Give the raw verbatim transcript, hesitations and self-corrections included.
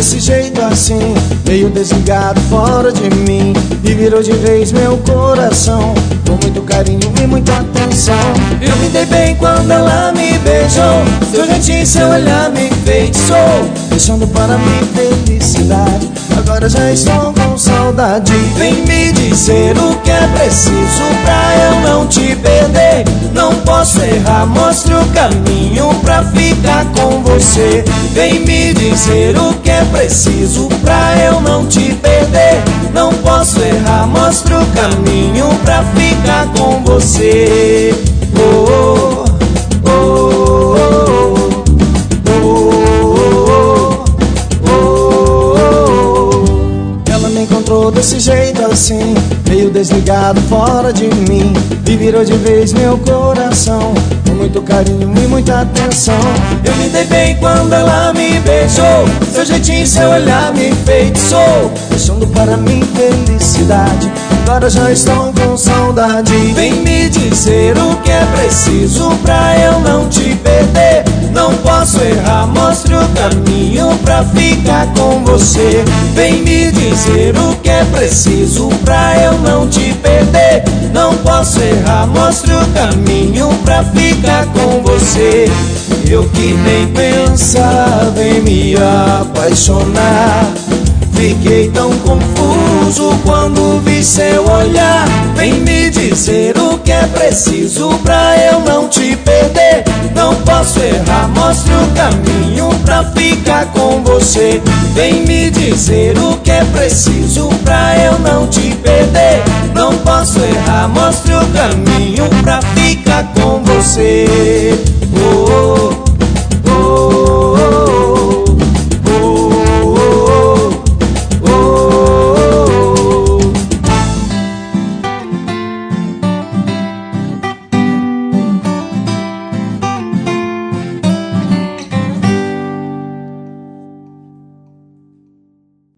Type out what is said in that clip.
desse jeito assim, meio desligado fora de mim, e virou de vez meu coração, com muito carinho e muita atenção. Eu me dei bem quando ela me beijou, seu jeitinho, seu olhar me enfeitiçou, deixando para mim felicidade. Agora já estou com saudade. Vem me dizer o que é preciso pra eu não te perder. Não posso errar, mostre o caminho pra ficar com você. Vem me dizer o que é preciso pra eu não te perder. Não posso errar, mostre o caminho pra ficar com você. Oh, oh, oh, oh, oh, oh, oh. Ela me encontrou desse jeito assim, meio desligado fora de mim, e virou de vez meu coração, com muito carinho e muita atenção. Eu me dei bem quando ela me beijou, seu jeitinho, seu olhar me enfeitiçou, deixando para mim felicidade. Agora já estou com saudade. Vem me dizer o que é preciso pra eu não te perder. Não posso errar, mostre o caminho pra ficar com você. Vem me dizer o que é preciso pra eu não te perder. Não posso errar, mostre o caminho pra ficar com você. Eu que nem pensava em me apaixonar, fiquei tão confuso quando vi seu olhar. Vem me dizer o que é preciso pra eu não te perder. Não posso errar, mostre o caminho pra ficar com você. Vem me dizer o que é preciso pra eu não te perder. Não posso errar, mostre o caminho pra ficar com você.